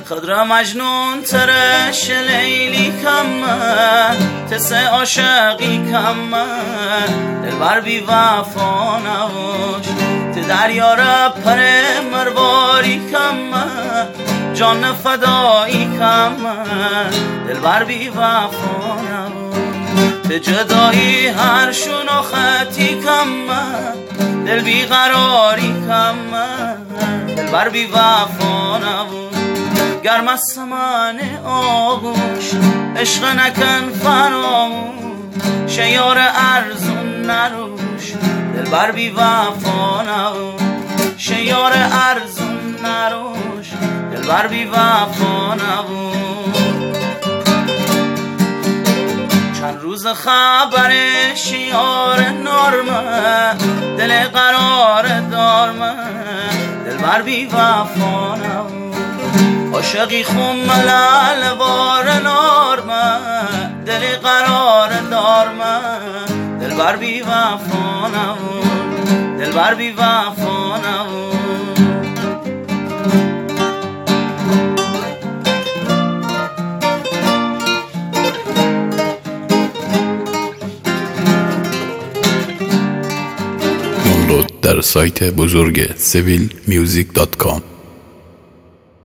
خضر مجنون ترش لیلی کمه تسه عاشقی کمه دلبر بی وفا نباش ته دریا را پر مرواری کمه جان فدایی کمه دلبر بی وفا نباش ته جدایی هر شون و خطی کمه دل بی قراری کمه دلبر بی وفا نباش گرم از سمن آغوش عشق نکن فراموش شیار ارزون نروش دلبر بی وفا نباش شیار ارزون نروش دلبر بی وفا نباش چند روز خبر شیار نرمه دل قرار دارمه دلبر بی وفا نباش عاشقی خون ملال بار نارمه دل قرار دارمه دلبر بی وفا نباش دلبر بی وفا نباش دانلود در سایت بزرگ civilmusic.com